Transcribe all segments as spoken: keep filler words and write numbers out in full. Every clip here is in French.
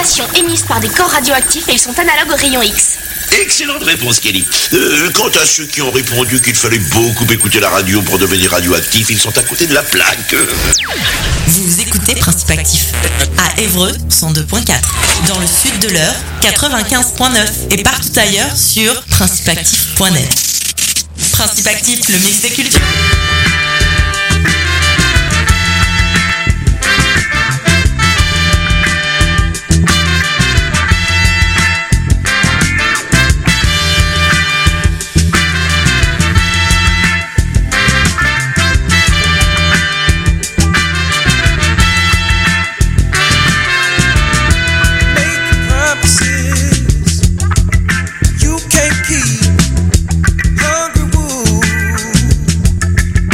radiations émises par des corps radioactifs et ils sont analogues aux rayons X. Excellente réponse, Kelly. Euh, quant à cent qui ont répondu qu'il fallait beaucoup écouter la radio pour devenir radioactif, ils sont à côté de la plaque. Vous écoutez Principe Actif à Évreux cent deux point quatre, dans le sud de l'Eure quatre-vingt-quinze point neuf et partout ailleurs sur principe actif point net. Principe Actif, le mix des cultures. You can't keep hungry wolves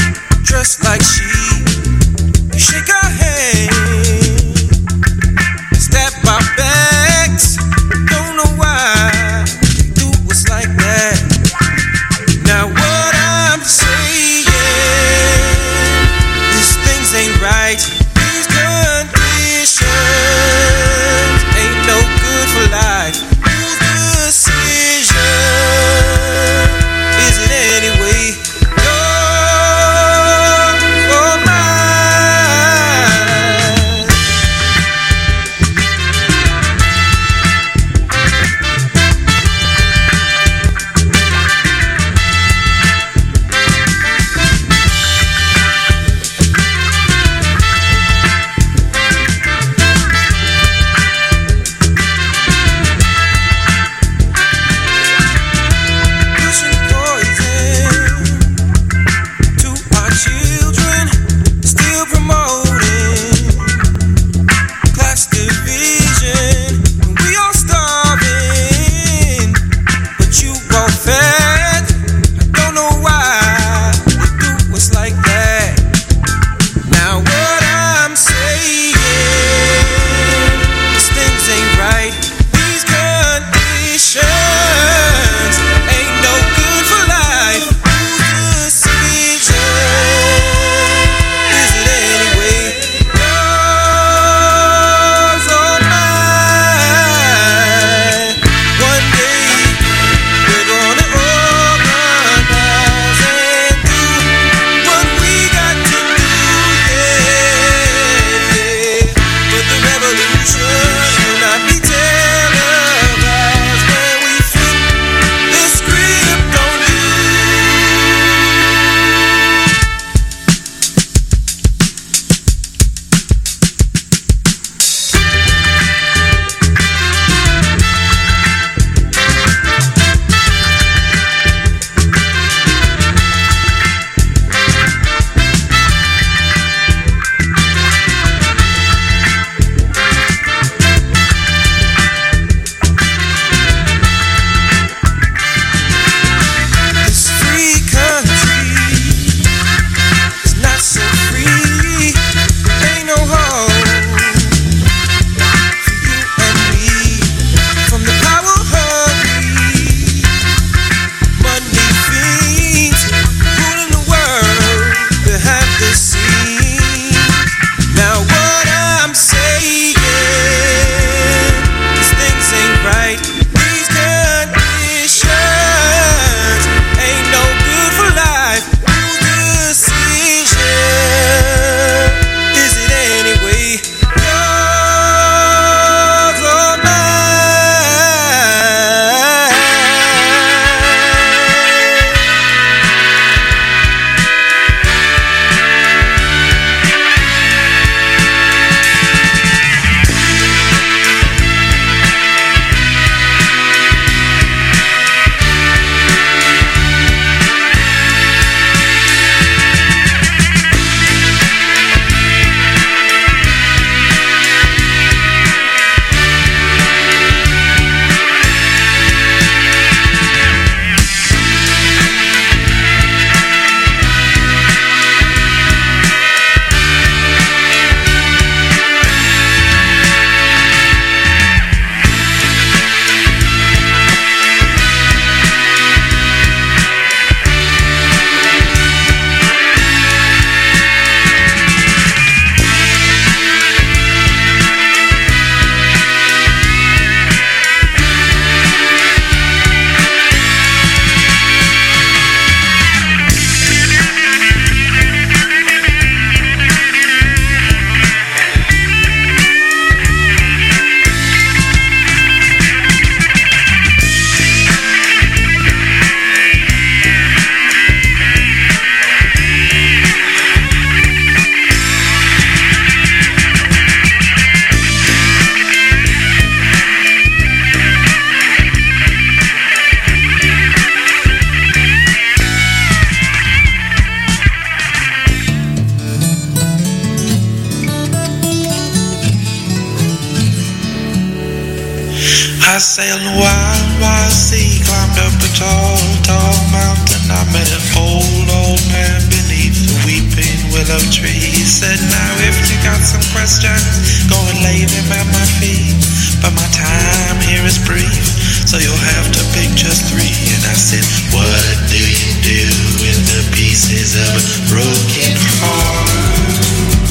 I sailed a wild, wild sea, climbed up a tall, tall mountain. I met an old, old man beneath the weeping willow tree. He said, now if you got some questions, go and lay them at my feet. But my time here is brief, so you'll have to pick just three. And I said, what do you do with the pieces of a broken heart?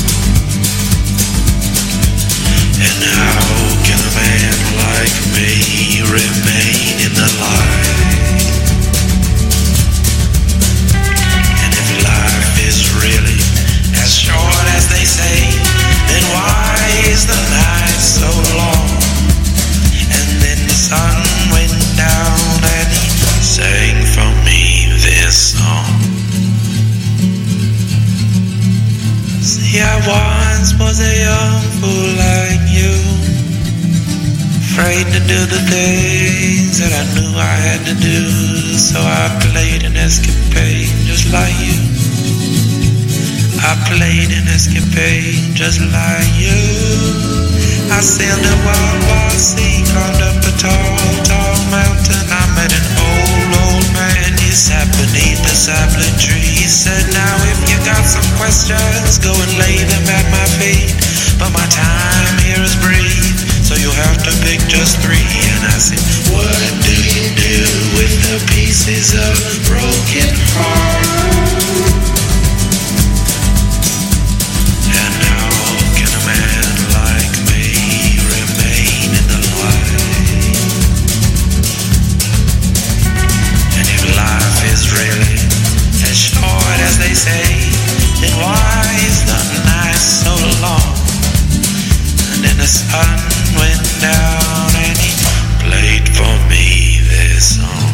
And how can a man like me remain in the light? And if life is really as short as they say, then why is the night so long? And then the sun went down and he sang for me this song. See, I once was a young fool like you, afraid to do the things that I knew I had to do. So I played an escapade just like you. I played an escapade just like you. I sailed a wild, wild sea, climbed up a tall, tall mountain. I met an old, old man. He sat beneath a sapling tree. He said, now if you got some questions, go and lay them at my feet. But my time here is brief, so you'll have to pick just three. And I said, what do you do with the pieces of a broken heart? And how can a man like me remain in the light? And if life is really as short as they say, then why is the night so long? And then the sun went down and he played for me this song.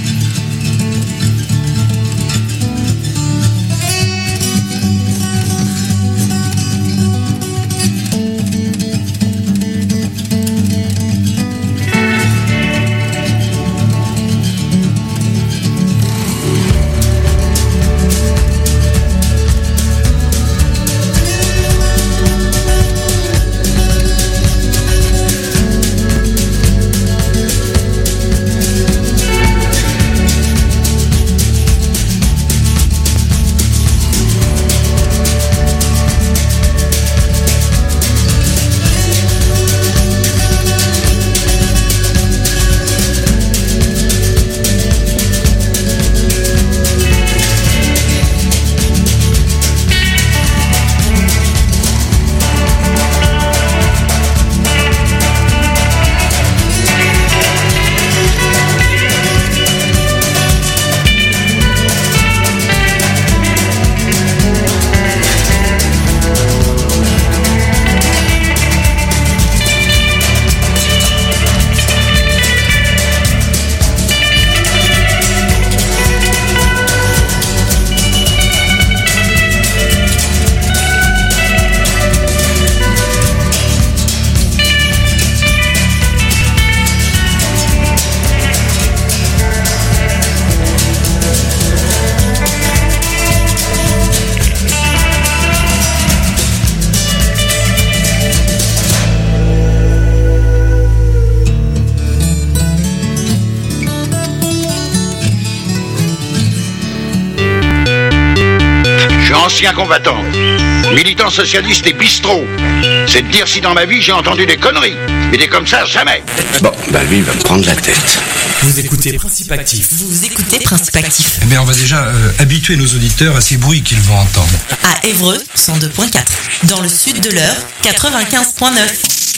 Ancien combattant, militant socialiste et bistrot. C'est de dire si dans ma vie j'ai entendu des conneries. Mais des comme ça, jamais. Bon, bah lui, il va me prendre la tête. Vous écoutez Principe Actif. Vous écoutez Principe Actif. Eh bien, on va déjà euh, habituer nos auditeurs à ces bruits qu'ils vont entendre. À Évreux, cent deux point quatre. Dans le sud de l'Eure, quatre-vingt-quinze point neuf.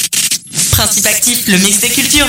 Principe Actif, le mix des cultures.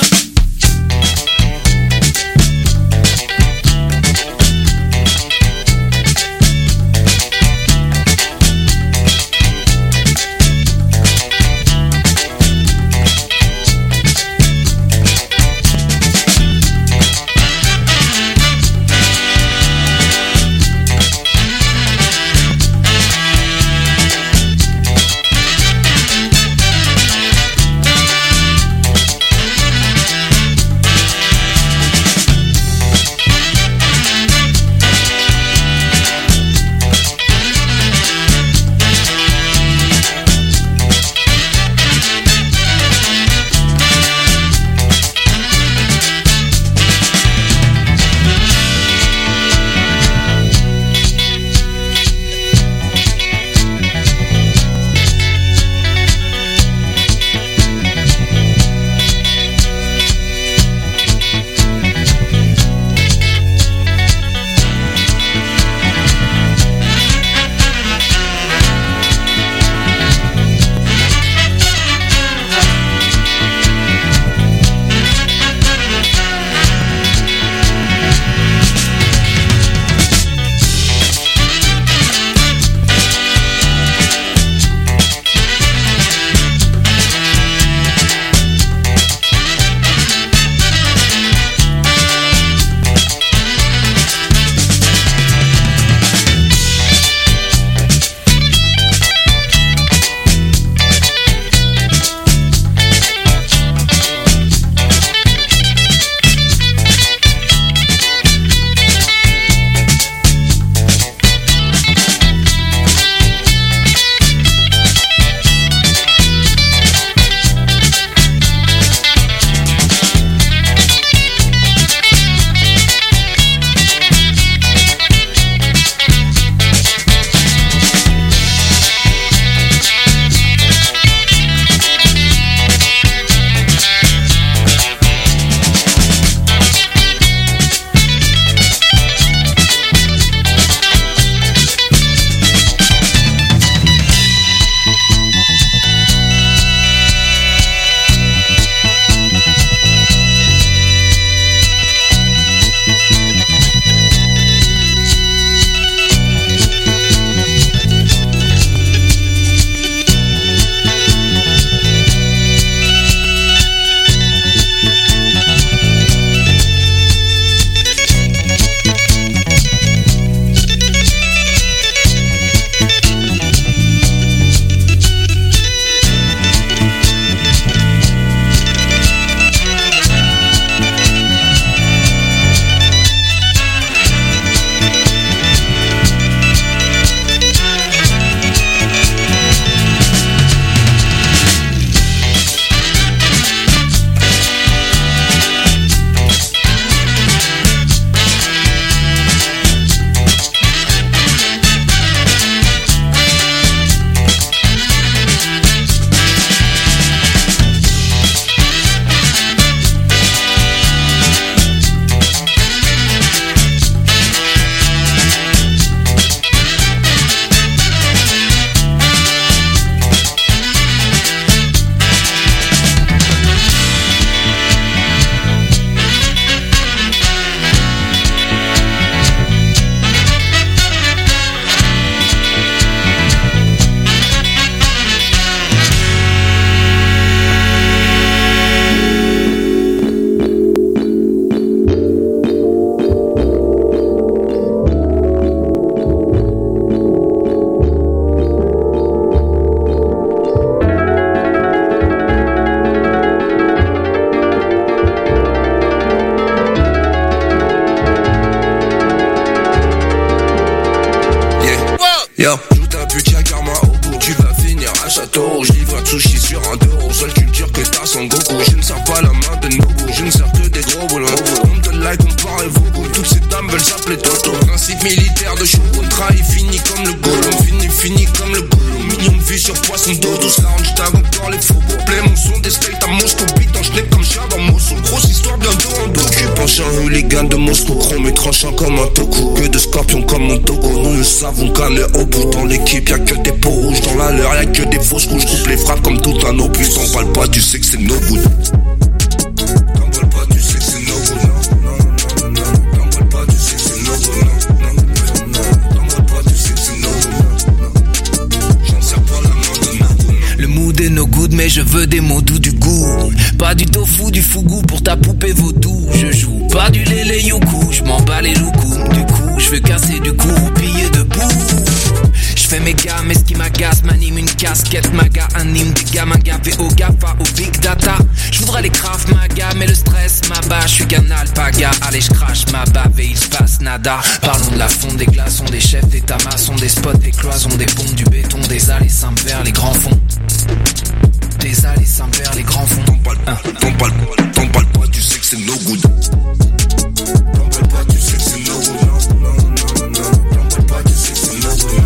veulent s'appeler Toto. Principe militaire de shogun, trahi fini comme le golem. Fini, fini comme le golem. Million de vues sur poisson d'eau douce. Lounge, t'as encore les faux problèmes. On son des steaks à Moscou. Beat en schneck comme chat dans Moscou. Grosse histoire bientôt en dos. Penchant hooligan de Moscou. Chrome et tranchant comme un toku. Que de scorpions comme mon togo. Nous le savons qu'un est au bout. Dans l'équipe y'a que des peaux rouges. Dans la leur y'a que des fausses couches. Coupe les frappes comme tout un opus. T'en parles pas, tu sais que c'est no good. T'en parles pas, tu sais que c'est no good. Non, non, non, non. T'en parles pas, tu sais que c'est no good. Non, non, non. T'en parles pas, tu sais que c'est no good. J'en sers pas la main de no good. Le mood est no good, mais je veux des mots doux du goût. Pas du tofu, du fougou pour ta poupée vaudou. Je joue pas du lélé yoku, je m'en bats les loukoums. Du coup, je veux casser du cou, piller debout. Je fais mes gammes, et ce qui m'agace m'anime une casquette maga, anime des gamins gavés au GAFA, au big data. Je voudrais les craft maga, mais le stress m'abat. Je suis qu'un alpaga, allez je crache ma bave et il se passe nada. Parlons de la fonte, des glaçons, des chefs, des tamassons, des spots, des cloisons, des bombes, du béton, des allées simples vers les grands fonds. Des allées simples vers les grands fonds. T'en parles pas, t'en parles pas, t'en parles pas, tu sais que c'est no good. T'en parles pas, tu sais que c'est no good. Non, non, non, non, t'en parles pas, tu sais que c'est no good.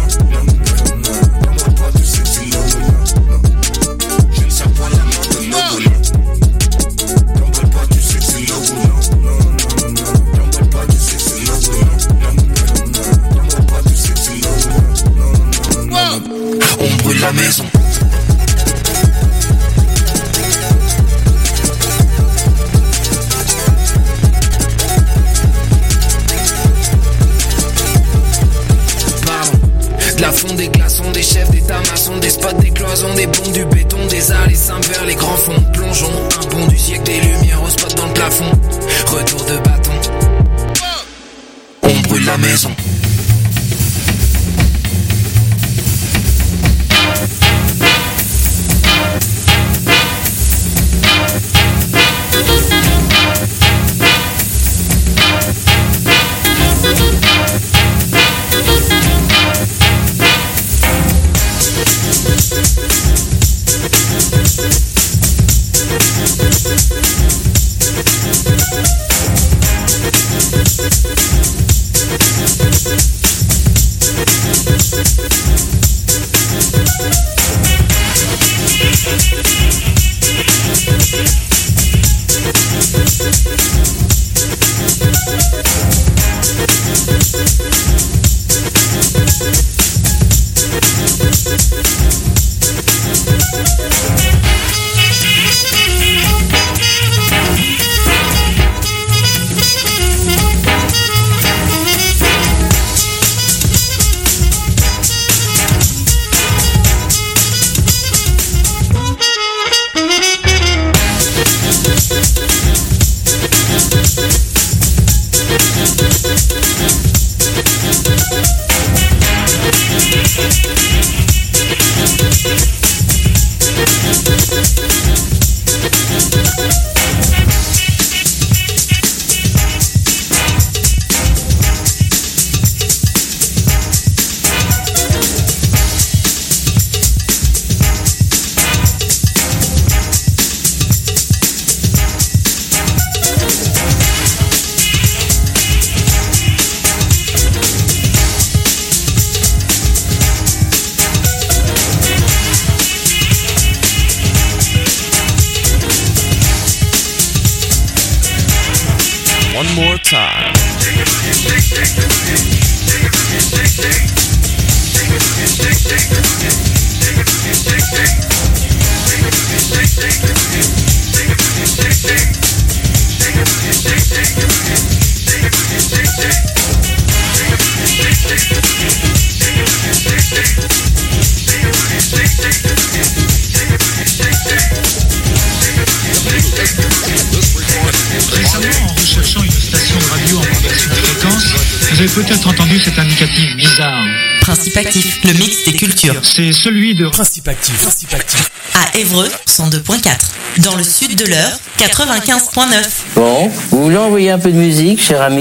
On brûle la maison. De la fonte, des glaçons, des chefs, des tamassons, des spots, des cloisons, des bombes, du béton, des allées simples vers les grands fonds. Plongeons, un pont du siècle, des lumières au spot dans le plafond. Retour de bâton. On brûle la maison. One more time. Récemment, en recherchant une station de radio en conversion de fréquence, vous avez peut-être entendu cet indicatif bizarre. Principe Actif, le mix des cultures. C'est celui de Principe Actif. Principe Actif. À Évreux, cent deux point quatre. Dans le sud de l'Eure, quatre-vingt-quinze point neuf. Bon, vous voulez envoyer un peu de musique, cher ami ?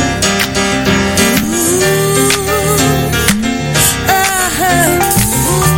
Ooh,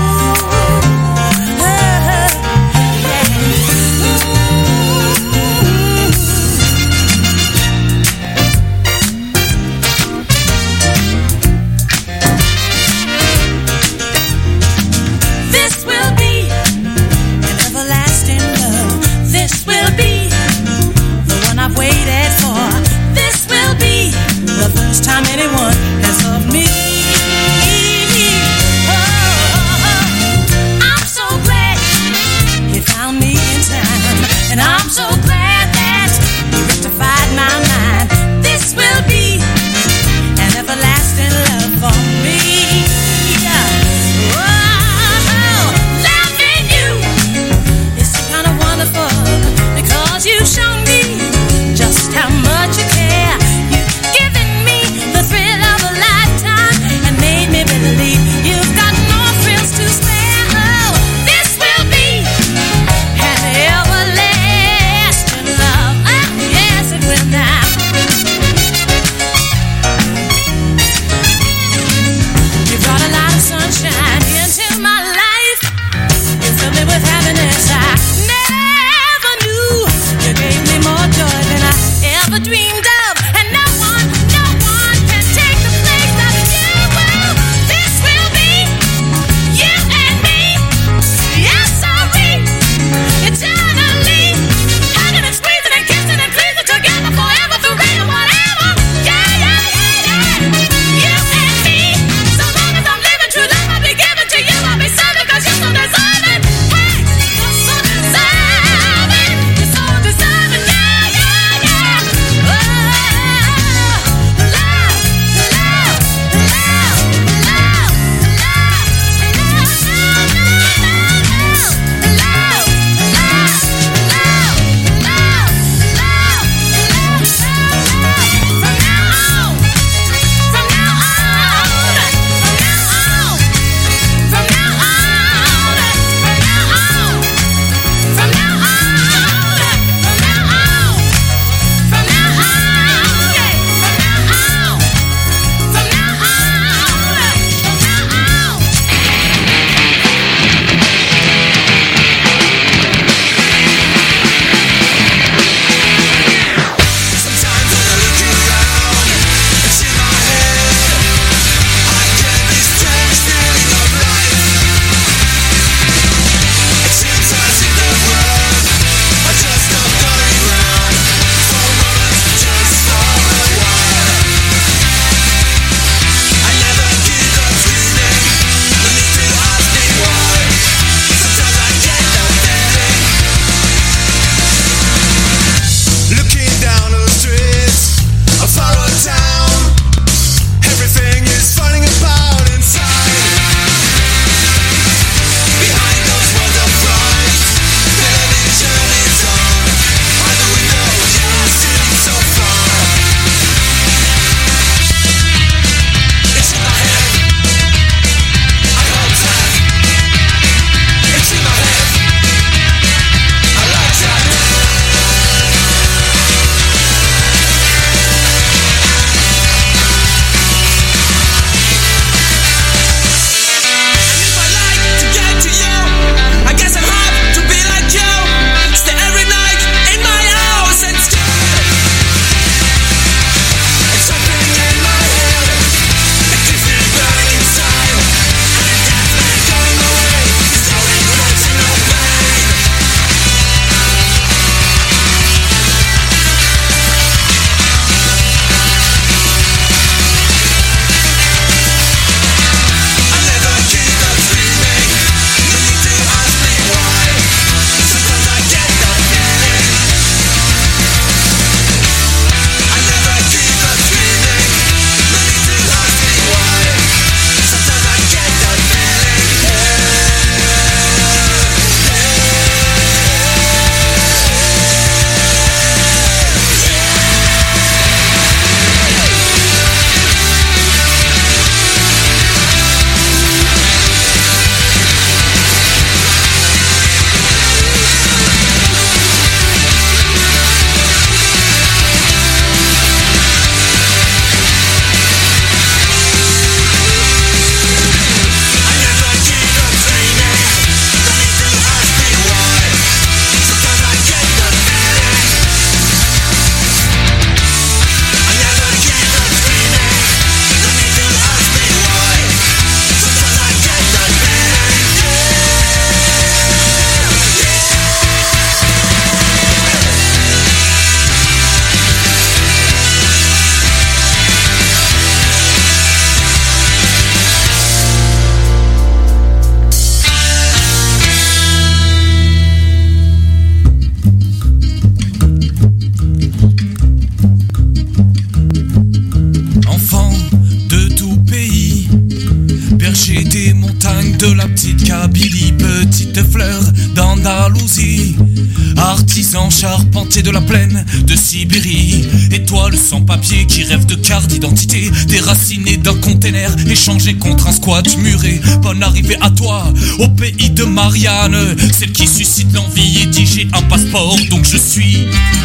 de la petite Kabylie, petite fleur d'Andalousie, artisan charpentier de la plaine de Sibérie. Étoile sans papier qui rêve de carte d'identité, déraciné d'un container, échangé contre un squat muré. Bonne arrivée à toi, au pays de Marianne, celle qui suscite l'envie et dit j'ai un passeport donc je suis.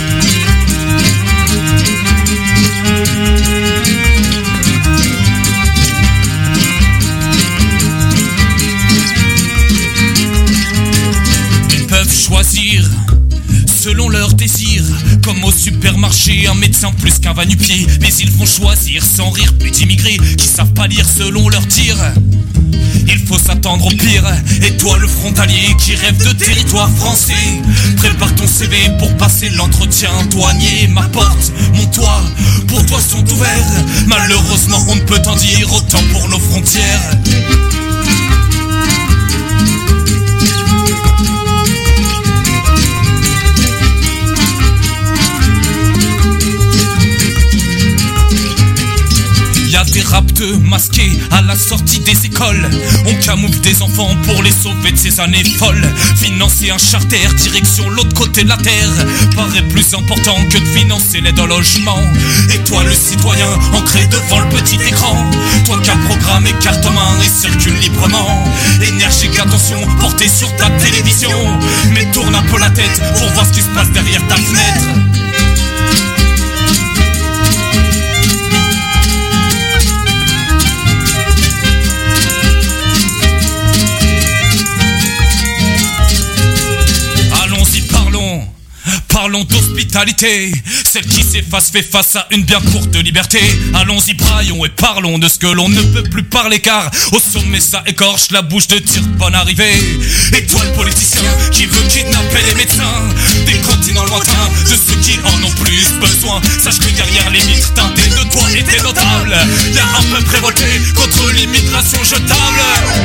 Ils peuvent choisir selon leurs désirs, comme au supermarché, un médecin plus qu'un va-nu-pied. Mais ils vont choisir sans rire plus d'immigrés qui savent pas lire selon leurs tirs. Il faut s'attendre au pire. Et toi le frontalier qui rêve de territoire français, prépare ton C V pour passer l'entretien douanier. Ma porte, mon toit, pour toi sont ouverts. Malheureusement on ne peut en dire autant pour nos frontières. Y'a des rapteux masqués à la sortie des écoles. On camoufle des enfants pour les sauver de ces années folles. Financer un charter direction l'autre côté de la terre paraît plus important que de financer l'aide au logement. Et toi le citoyen ancré devant le petit écran, toi qui as programmé carte en main et circule librement. Énergique attention portée sur ta télévision, mais tourne un peu la tête pour voir ce qui se passe derrière ta fenêtre. Parlons d'hospitalité, celle qui s'efface fait face à une bien courte liberté. Allons-y braillons et parlons de ce que l'on ne peut plus parler, car au sommet ça écorche la bouche de tir. Bonne arrivée. Et toi le politicien qui veut kidnapper les médecins des continents lointains, de ceux qui en ont plus besoin, sache que derrière les vitres teintées de toi et des notables, y'a un peuple révolté contre l'immigration jetable.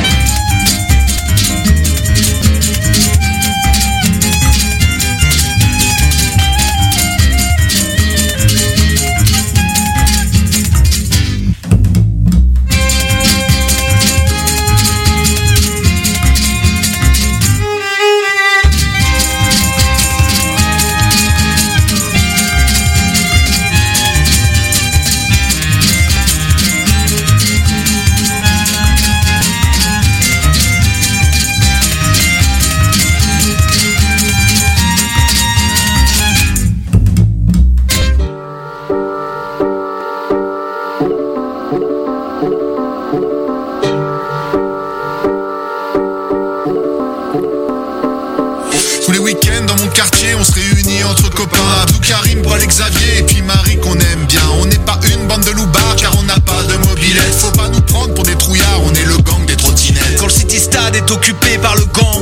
Xavier et puis Marie qu'on aime bien. On n'est pas une bande de loupards car on n'a pas de mobilette. Faut pas nous prendre pour des trouillards, on est le gang des trottinettes. Quand le city stade est occupé par le gang